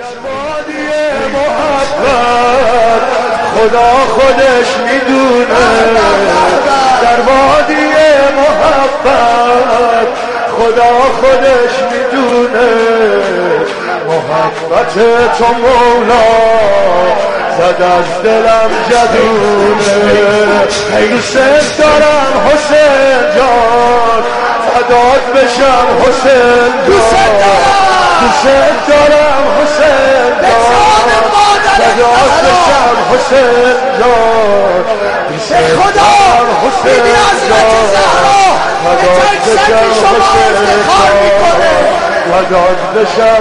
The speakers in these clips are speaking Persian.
وادی محبت خدا خودش میدونه، در وادی محبت خدا خودش میدونه، محبت تو مولا زد از دلم جدونه. دوست دارم حسین جان، فدات بشم حسین جان، دوست دارم حسین جان، فدات بشم حسین جان، دوست دارم حسین جان، فدات بشم حسین جان، فدات بشم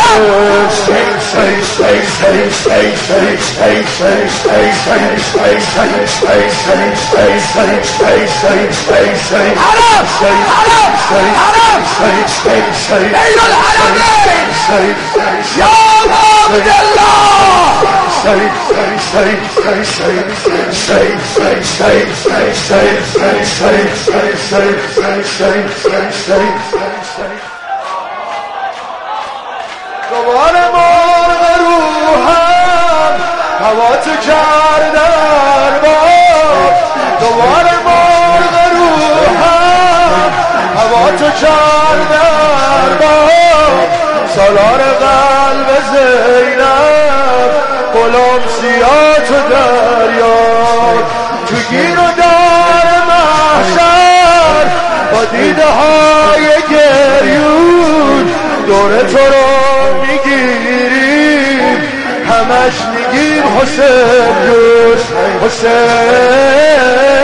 دوباره مرغ روحم هوا تو کردن باب، دوباره مرغ روحم هوا تو کردن باب، سالار قلب زینب غلام سیاه تو دریا، تو گیر و دار محشر با دیده های گریون دور تو رو میگیریم، همش میگیم حسین جون حسین.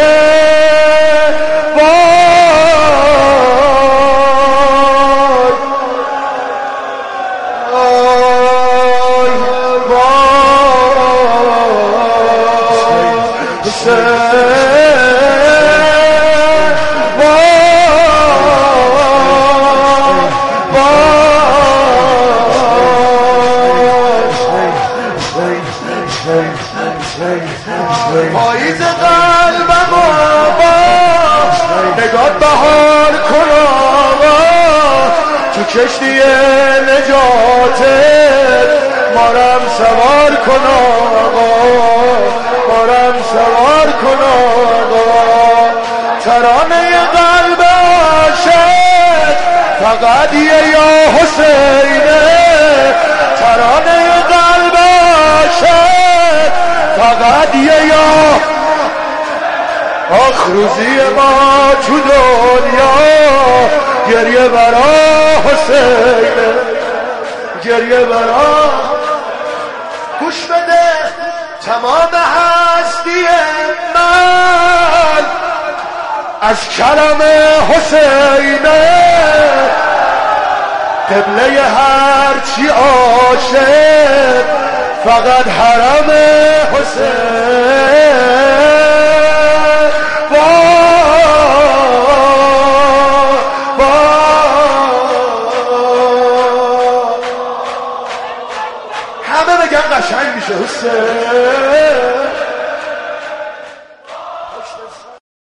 پاییز قلبم آقا نگات بهار کن آقا، تو کشتی نجاتت مارم سوار کن آقا، مارم سوار کن آقا. ترانه قلب عاشق فقط یا حسینه، ترانه قلب عاشق فقط یا آخ روزی ما تو دنیا گریه برا حسینه، گریه برا. گوش بده تمام هستی من از کلام حسینه، قبله هرچی عاشق فقط حرم حسین. همه بگن قشنگ میشه حسین.